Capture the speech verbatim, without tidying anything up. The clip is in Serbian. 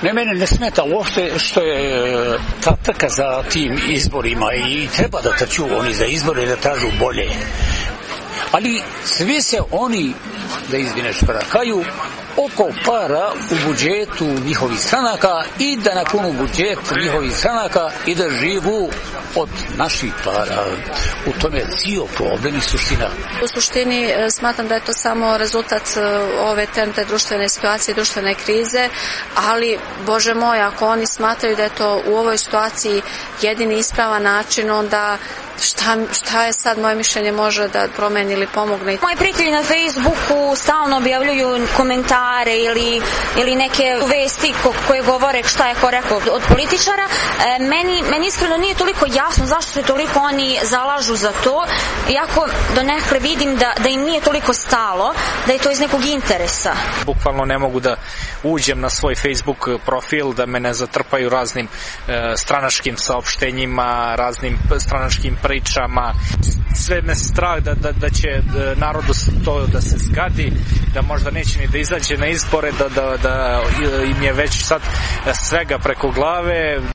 Ne, mene ne smeta uopšte što je ta trka za tim izborima i treba da trču oni za izbore da tražu bolje. Ali sve se oni, da izvineš, prakaju oko para u budžetu njihovih stranaka i da napunu budžet njihovih stranaka i da živu od naših para. U tome je cijel problem i suština. U suštini smatram da je to samo rezultat ove trenutne društvene situacije, društvene krize, ali, Bože moj, ako oni smatraju da je to u ovoj situaciji jedini ispravan način, onda Šta, šta je sad moje mišljenje može da promeni ili pomogne? Moji prijatelji na Facebooku stalno objavljuju komentare ili, ili neke vesti koje govore šta je ko rekao od političara. E, meni, meni iskreno nije toliko jasno zašto se toliko oni zalažu za to, iako do nekle vidim da, da im nije toliko stalo, da je to iz nekog interesa. Bukvalno ne mogu da uđem na svoj Facebook profil, da me ne zatrpaju raznim e, stranačkim saopštenjima, raznim stranačkim pričama. Sve me strah da, da, da će narodu to da se zgadi, da možda neće ni da izađe na izbore, da, da, da im je već sad svega preko glave.